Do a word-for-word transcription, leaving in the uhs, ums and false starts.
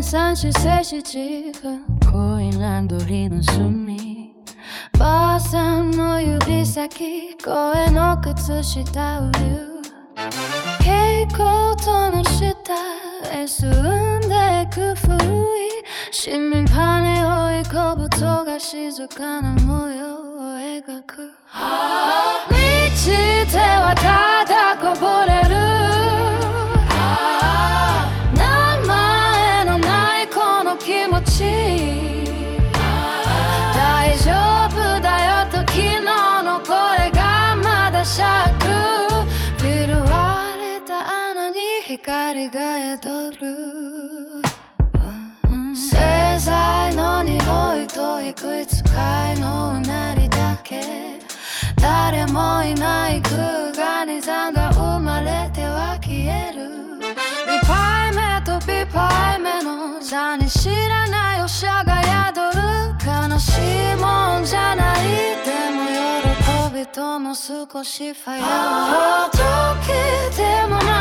さんしせしじふんコインランドリーの隅ばあさんの指先声の靴下を言う蛍光灯の下へ進んでく不意市民パネをいこぶとが静かな模様を描く満ちてはただこぼれる名前のないこの気持ち大丈夫だよと昨日のこれがまだ尺拾われた穴に光が宿る製剤の匂いと低い使いのうなりだけ誰もいない空間に残が生まれては消えるにぱいめとびぱいめの座に知らないおしゃが宿る悲しいもんじゃないでも喜びとも少しファイアほどけてもない